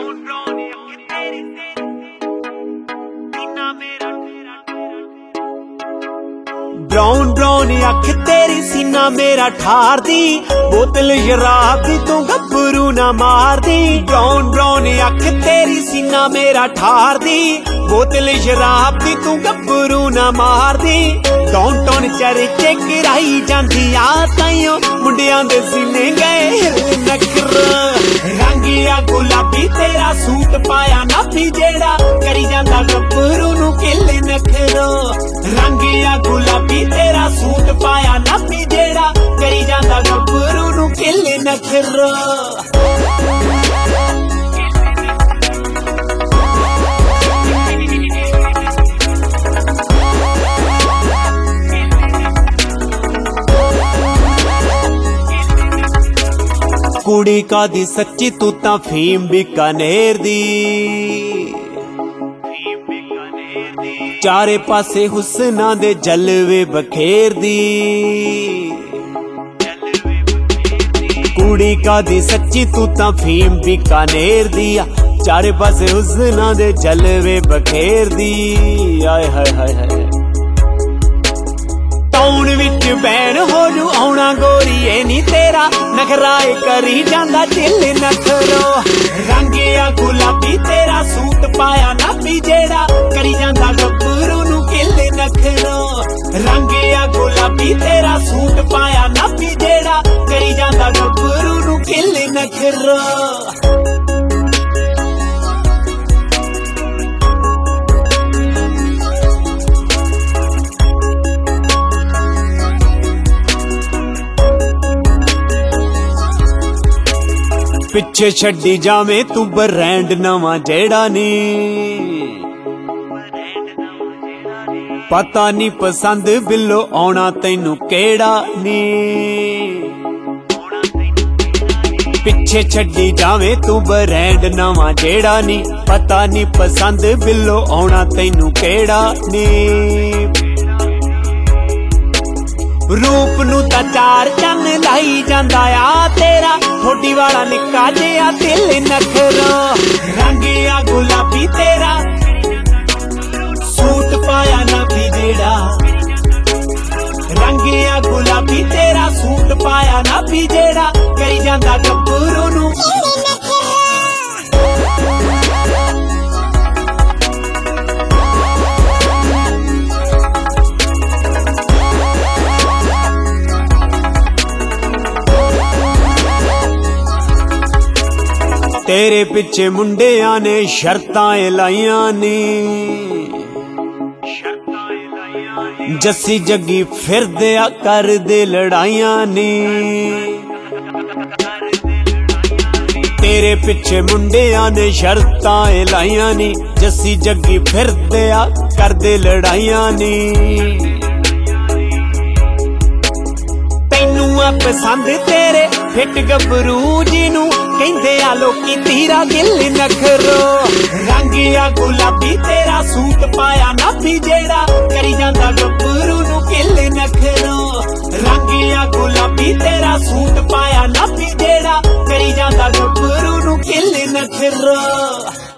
Brown brown अख तेरी सीना मेरा ठार दी बोतल शराब दी तू गब्बरू ना मार दी। ब्राउन ब्राउन अख तेरी सीना मेरा ठार दी बोतल शराब दी तू गब्बरू ना मार दी। टौन टौन चरचे गिराई जांदी आ ताइयों मुंडियां दे सीने गए नखरा। रंगिया गुलाबी तेरा सूट पाया नापी जेड़ा करी जांदा गब्बरू नू किले नखरो। रंगिया गुलाबी तेरा सूट पाया नापी जेड़ा करी जांदा गब्बरू नू किले नखरो। कुड़ी का दी सच्ची तू ता फीम बीकानेर दी। चारे पासे हुस्ना दे जलवे बखेर दी। कुड़ी का दी सच्ची तू ता फीम बीकानेर दी। चारे पासे हुस्ना दे जलवे बखेर दी। आए हाय हाय हाय टाउन विच बैन होलू आउणा गोरीए नी तेरा नखराए करी जांदा दिल नखरो। रंगिया गुलाबी तेरा सूट पाया नापी जेड़ा करी जांदा गब्बरू नू किले नखरो। रंगिया गुलाबी तेरा सूट पाया नापी जेड़ा करी जांदा गब्बरू नू किले नखरो। पिछे छड्डी जावे तू ब्रांड नवा जेड़ा नी। पता नी पसंद बिलो आउणा तैनू केड़ा नी। पिछे छड्डी जावे तू ब्रांड नवा जेड़ा नी। पता नी पसंद बिलो आउणा तैनू केड़ा नी। रूप नू ता चार चन लाई जांदा आ तेरा थोड़ी वाला निक्का जिहा दिल नखरो। रंगिया गुलाबी तेरा सूट पाया नापी जेड़ा। रंगिया गुलाबी तेरा सूट पाया नापी जेड़ा करी जांदा गब्बरू नू। तेरे पिछे मुंडियां ने शर्तां लाइयां नी। जस्सी जग्गी फिरदे आ कर दे लड़ाइयां नी। तेरे पिछे मुंडियां ने शर्तां लाइयां नी। जस्सी जग्गी फिरदे आ कर दे लड़ाइयां नी। तैनू आ पसंद तेरे फिट गब्बरू जी नू कहंदे आ लोकी तीरा दिल नखरो। रंगिया गुलाबी तेरा सूट पाया नापी जेड़ा करी जांदा गब्बरू नू किले नखरो। रंगिया गुलाबी तेरा सूट पाया नापी जेड़ा करी जांदा गब्बरू नू किले नखरो।